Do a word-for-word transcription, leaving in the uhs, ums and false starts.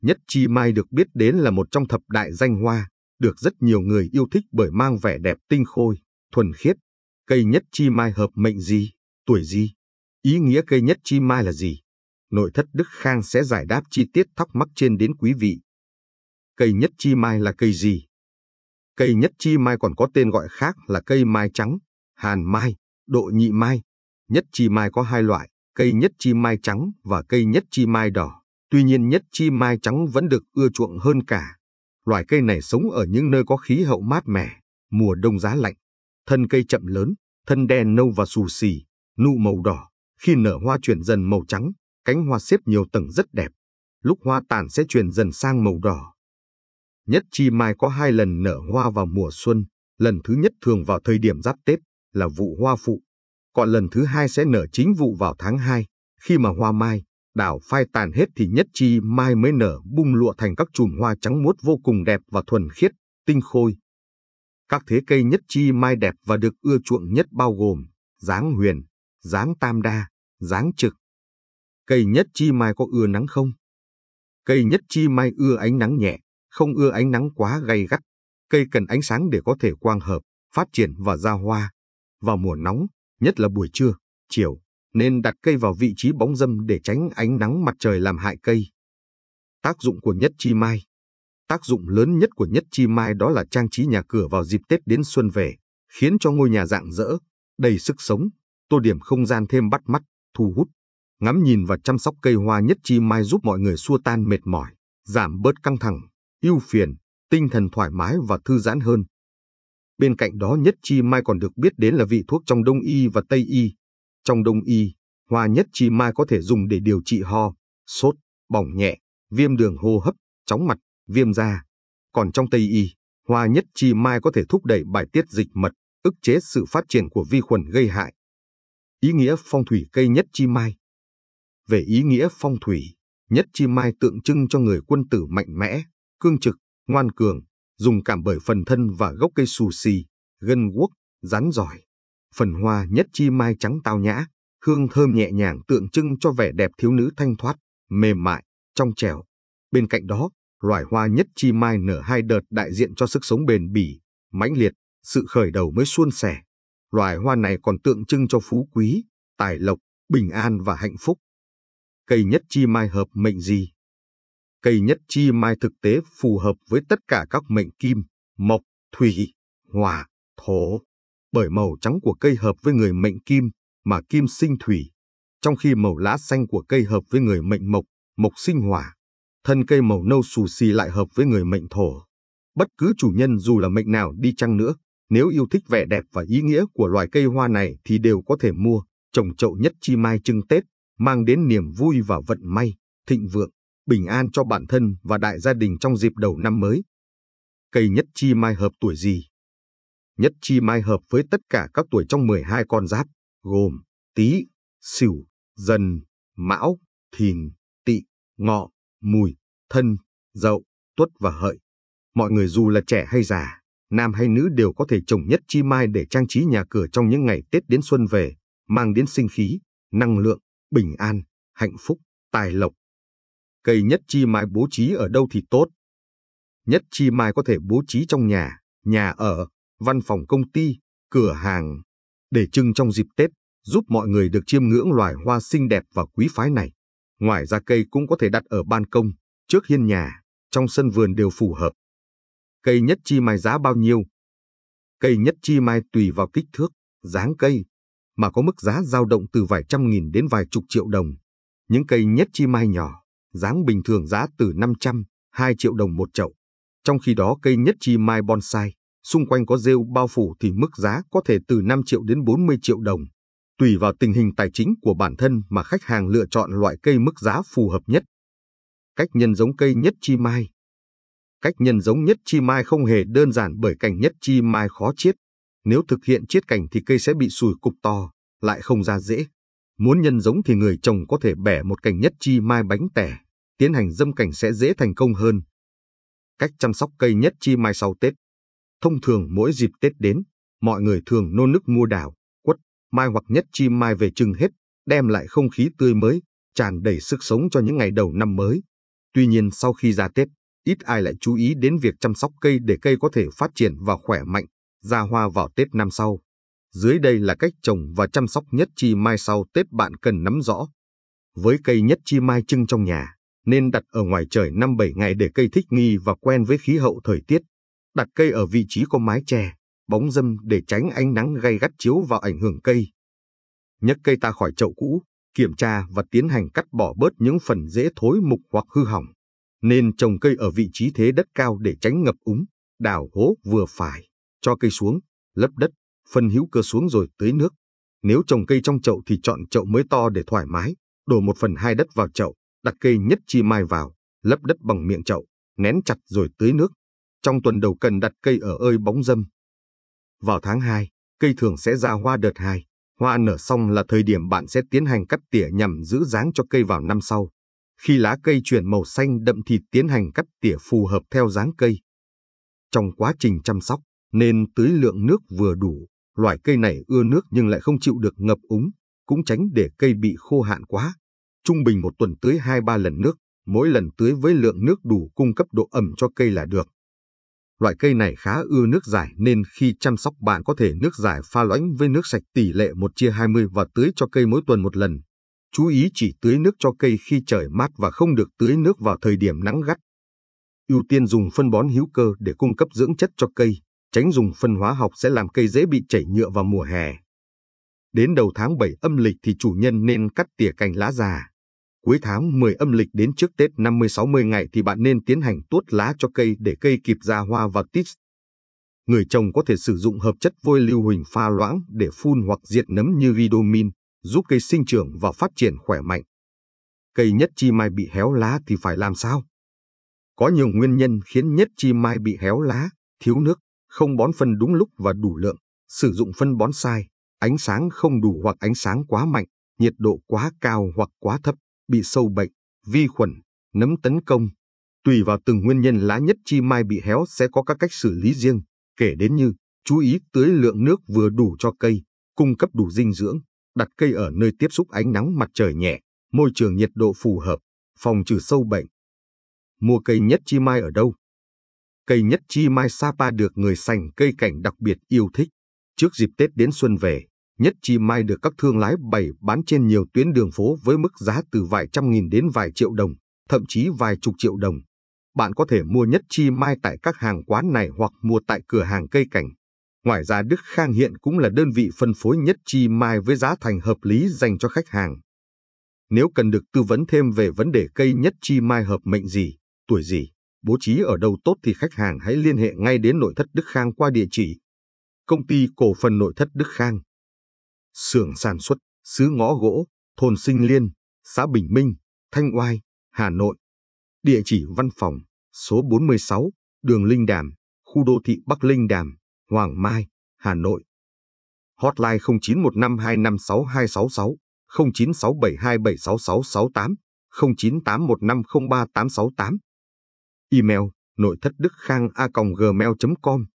Nhất chi mai được biết đến là một trong thập đại danh hoa, được rất nhiều người yêu thích bởi mang vẻ đẹp tinh khôi, thuần khiết. Cây nhất chi mai hợp mệnh gì, tuổi gì? Ý nghĩa cây nhất chi mai là gì? Nội thất Đức Khang sẽ giải đáp chi tiết thắc mắc trên đến quý vị. Cây nhất chi mai là cây gì? Cây nhất chi mai còn có tên gọi khác là cây mai trắng, hàn mai, độ nhị mai. Nhất chi mai có hai loại, cây nhất chi mai trắng và cây nhất chi mai đỏ. Tuy nhiên nhất chi mai trắng vẫn được ưa chuộng hơn cả. Loài cây này sống ở những nơi có khí hậu mát mẻ, mùa đông giá lạnh. Thân cây chậm lớn, thân đen nâu và xù xì, nụ màu đỏ. Khi nở hoa chuyển dần màu trắng, cánh hoa xếp nhiều tầng rất đẹp. Lúc hoa tàn sẽ chuyển dần sang màu đỏ. Nhất chi mai có hai lần nở hoa vào mùa xuân. Lần thứ nhất thường vào thời điểm giáp Tết, là vụ hoa phụ. Còn lần thứ hai sẽ nở chính vụ vào tháng hai, khi mà hoa mai, đào phai tàn hết thì nhất chi mai mới nở bung lụa thành các chùm hoa trắng muốt vô cùng đẹp và thuần khiết, tinh khôi. Các thế cây nhất chi mai đẹp và được ưa chuộng nhất bao gồm dáng huyền, dáng tam đa, dáng trực. Cây nhất chi mai có ưa nắng không? Cây nhất chi mai ưa ánh nắng nhẹ, không ưa ánh nắng quá gay gắt. Cây cần ánh sáng để có thể quang hợp, phát triển và ra hoa. Vào mùa nóng, nhất là buổi trưa, chiều, nên đặt cây vào vị trí bóng râm để tránh ánh nắng mặt trời làm hại cây. Tác dụng của nhất chi mai. Tác dụng lớn nhất của nhất chi mai đó là trang trí nhà cửa vào dịp Tết đến xuân về, khiến cho ngôi nhà rạng rỡ, đầy sức sống, tô điểm không gian thêm bắt mắt, thu hút. Ngắm nhìn và chăm sóc cây hoa nhất chi mai giúp mọi người xua tan mệt mỏi, giảm bớt căng thẳng, ưu phiền, tinh thần thoải mái và thư giãn hơn. Bên cạnh đó nhất chi mai còn được biết đến là vị thuốc trong Đông y và Tây y. Trong Đông y, hoa nhất chi mai có thể dùng để điều trị ho, sốt, bỏng nhẹ, viêm đường hô hấp, chóng mặt, viêm da. Còn trong Tây y, hoa nhất chi mai có thể thúc đẩy bài tiết dịch mật, ức chế sự phát triển của vi khuẩn gây hại. Ý nghĩa phong thủy cây nhất chi mai. Về ý nghĩa phong thủy, nhất chi mai tượng trưng cho người quân tử mạnh mẽ, cương trực, ngoan cường, dùng cảm bởi phần thân và gốc cây xù xì, gân guốc, rắn giỏi. Phần hoa nhất chi mai trắng tao nhã, hương thơm nhẹ nhàng tượng trưng cho vẻ đẹp thiếu nữ thanh thoát, mềm mại, trong trẻo. Bên cạnh đó, loài hoa nhất chi mai nở hai đợt đại diện cho sức sống bền bỉ, mãnh liệt, sự khởi đầu mới suôn sẻ. Loài hoa này còn tượng trưng cho phú quý, tài lộc, bình an và hạnh phúc. Cây nhất chi mai hợp mệnh gì? Cây nhất chi mai thực tế phù hợp với tất cả các mệnh kim, mộc, thủy, hỏa, thổ. Bởi màu trắng của cây hợp với người mệnh kim, mà kim sinh thủy. Trong khi màu lá xanh của cây hợp với người mệnh mộc, mộc sinh hỏa. Thân cây màu nâu xù xì lại hợp với người mệnh thổ. Bất cứ chủ nhân dù là mệnh nào đi chăng nữa, nếu yêu thích vẻ đẹp và ý nghĩa của loài cây hoa này thì đều có thể mua, trồng chậu nhất chi mai trưng Tết, mang đến niềm vui và vận may, thịnh vượng, bình an cho bản thân và đại gia đình trong dịp đầu năm mới. Cây nhất chi mai hợp tuổi gì? Nhất chi mai hợp với tất cả các tuổi trong mười hai con giáp, gồm Tý, Sửu, Dần, Mão, Thìn, Tỵ, Ngọ, Mùi, Thân, Dậu, Tuất và Hợi. Mọi người dù là trẻ hay già, nam hay nữ đều có thể trồng nhất chi mai để trang trí nhà cửa trong những ngày Tết đến xuân về, mang đến sinh khí, năng lượng, bình an, hạnh phúc, tài lộc. Cây nhất chi mai bố trí ở đâu thì tốt? Nhất chi mai có thể bố trí trong nhà, nhà ở, văn phòng công ty, cửa hàng, để trưng trong dịp Tết, giúp mọi người được chiêm ngưỡng loài hoa xinh đẹp và quý phái này. Ngoài ra cây cũng có thể đặt ở ban công, trước hiên nhà, trong sân vườn đều phù hợp. Cây nhất chi mai giá bao nhiêu? Cây nhất chi mai tùy vào kích thước, dáng cây, mà có mức giá dao động từ vài trăm nghìn đến vài chục triệu đồng. Những cây nhất chi mai nhỏ, dáng bình thường giá từ năm trăm, hai triệu đồng một chậu. Trong khi đó cây nhất chi mai bonsai, xung quanh có rêu bao phủ thì mức giá có thể từ năm triệu đến bốn mươi triệu đồng. Tùy vào tình hình tài chính của bản thân mà khách hàng lựa chọn loại cây mức giá phù hợp nhất. Cách nhân giống cây nhất chi mai. Cách nhân giống nhất chi mai không hề đơn giản bởi cành nhất chi mai khó chiết. Nếu thực hiện chiết cành thì cây sẽ bị sùi cục to, lại không ra rễ. Muốn nhân giống thì người trồng có thể bẻ một cành nhất chi mai bánh tẻ, tiến hành dâm cành sẽ dễ thành công hơn. Cách chăm sóc cây nhất chi mai sau Tết. Thông thường mỗi dịp Tết đến, mọi người thường nô nức mua đào, quất, mai hoặc nhất chi mai về trưng hết, đem lại không khí tươi mới, tràn đầy sức sống cho những ngày đầu năm mới. Tuy nhiên sau khi ra Tết, ít ai lại chú ý đến việc chăm sóc cây để cây có thể phát triển và khỏe mạnh, ra hoa vào Tết năm sau. Dưới đây là cách trồng và chăm sóc nhất chi mai sau Tết bạn cần nắm rõ. Với cây nhất chi mai trưng trong nhà, nên đặt ở ngoài trời năm bảy ngày để cây thích nghi và quen với khí hậu thời tiết. Đặt cây ở vị trí có mái che, bóng râm để tránh ánh nắng gay gắt chiếu vào ảnh hưởng cây. Nhấc cây ta khỏi chậu cũ, kiểm tra và tiến hành cắt bỏ bớt những phần rễ thối mục hoặc hư hỏng. Nên trồng cây ở vị trí thế đất cao để tránh ngập úng, đào hố vừa phải, cho cây xuống, lấp đất, phân hữu cơ xuống rồi tưới nước. Nếu trồng cây trong chậu thì chọn chậu mới to để thoải mái, đổ một phần hai đất vào chậu, đặt cây nhất chi mai vào, lấp đất bằng miệng chậu, nén chặt rồi tưới nước. Trong tuần đầu cần đặt cây ở ơi bóng râm. Vào tháng hai, cây thường sẽ ra hoa đợt hai. Hoa nở xong là thời điểm bạn sẽ tiến hành cắt tỉa nhằm giữ dáng cho cây vào năm sau. Khi lá cây chuyển màu xanh đậm thì tiến hành cắt tỉa phù hợp theo dáng cây. Trong quá trình chăm sóc, nên tưới lượng nước vừa đủ. Loại cây này ưa nước nhưng lại không chịu được ngập úng, cũng tránh để cây bị khô hạn quá. Trung bình một tuần tưới hai ba lần nước, mỗi lần tưới với lượng nước đủ cung cấp độ ẩm cho cây là được. Loại cây này khá ưa nước giải nên khi chăm sóc bạn có thể nước giải pha loãng với nước sạch tỷ lệ một chia hai mươi và tưới cho cây mỗi tuần một lần. Chú ý chỉ tưới nước cho cây khi trời mát và không được tưới nước vào thời điểm nắng gắt. Ưu tiên dùng phân bón hữu cơ để cung cấp dưỡng chất cho cây, tránh dùng phân hóa học sẽ làm cây dễ bị chảy nhựa vào mùa hè. Đến đầu tháng bảy âm lịch thì chủ nhân nên cắt tỉa cành lá già. Cuối tháng mười âm lịch đến trước Tết năm mươi sáu mươi ngày thì bạn nên tiến hành tuốt lá cho cây để cây kịp ra hoa và tít. Người trồng có thể sử dụng hợp chất vôi lưu huỳnh pha loãng để phun hoặc diệt nấm như Ridomin, giúp cây sinh trưởng và phát triển khỏe mạnh. Cây nhất chi mai bị héo lá thì phải làm sao? Có nhiều nguyên nhân khiến nhất chi mai bị héo lá: thiếu nước, không bón phân đúng lúc và đủ lượng, sử dụng phân bón sai, ánh sáng không đủ hoặc ánh sáng quá mạnh, nhiệt độ quá cao hoặc quá thấp, bị sâu bệnh, vi khuẩn, nấm tấn công. Tùy vào từng nguyên nhân lá nhất chi mai bị héo sẽ có các cách xử lý riêng, kể đến như chú ý tưới lượng nước vừa đủ cho cây, cung cấp đủ dinh dưỡng, đặt cây ở nơi tiếp xúc ánh nắng mặt trời nhẹ, môi trường nhiệt độ phù hợp, phòng trừ sâu bệnh. Mua cây nhất chi mai ở đâu? Cây nhất chi mai Sapa được người sành cây cảnh đặc biệt yêu thích. Trước dịp Tết đến xuân về, nhất chi mai được các thương lái bày bán trên nhiều tuyến đường phố với mức giá từ vài trăm nghìn đến vài triệu đồng, thậm chí vài chục triệu đồng. Bạn có thể mua nhất chi mai tại các hàng quán này hoặc mua tại cửa hàng cây cảnh. Ngoài ra Đức Khang hiện cũng là đơn vị phân phối nhất chi mai với giá thành hợp lý dành cho khách hàng. Nếu cần được tư vấn thêm về vấn đề cây nhất chi mai hợp mệnh gì, tuổi gì, bố trí ở đâu tốt thì khách hàng hãy liên hệ ngay đến nội thất Đức Khang qua địa chỉ Công ty Cổ phần Nội thất Đức Khang, xưởng sản xuất, xứ Ngõ Gỗ, thôn Sinh Liên, xã Bình Minh, Thanh Oai, Hà Nội. Địa chỉ văn phòng, số bốn mươi sáu, đường Linh Đàm, khu đô thị Bắc Linh Đàm, Hoàng Mai, Hà Nội. Hotline không chín một năm hai năm sáu hai sáu sáu, không chín sáu bảy hai bảy sáu sáu sáu tám, không chín tám một năm không ba tám sáu tám. Email nội thất đức khang a còng gmail chấm com.